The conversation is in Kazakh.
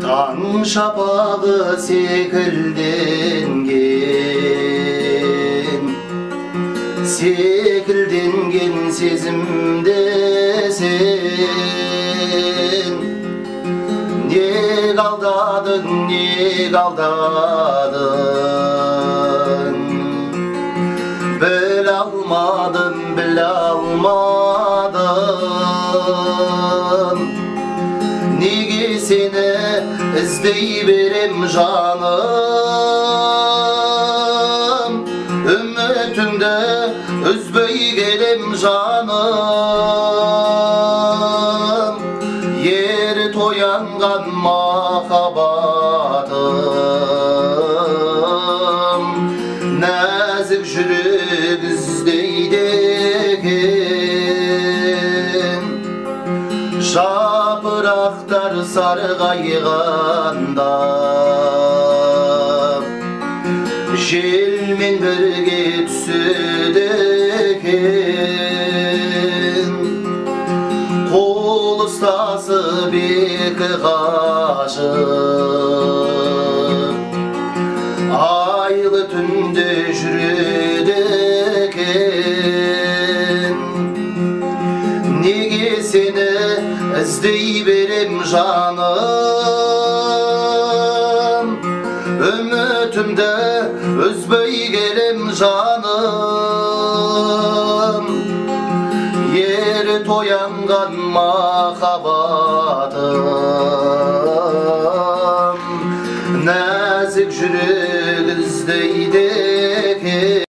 Таң шапағы секілденген сезімде сен неге алдадың, неге алдадың, біле алмадым, біле алмадым. Неге сені іздей берем жаным, үмітімді үзбей келем жаным. Ерт оянған махаббатым, нәзік жүрек іздейді екен. Жапырақтар сарғайғанда желмен бірге түседі екен. Қол ұстасып екі ғашық айлы түнде жүреді екен. Неге сені іздей берем жаным, үмітімді үзбей келем жаным. Ерт оянған махаббатым, нәзік жүрек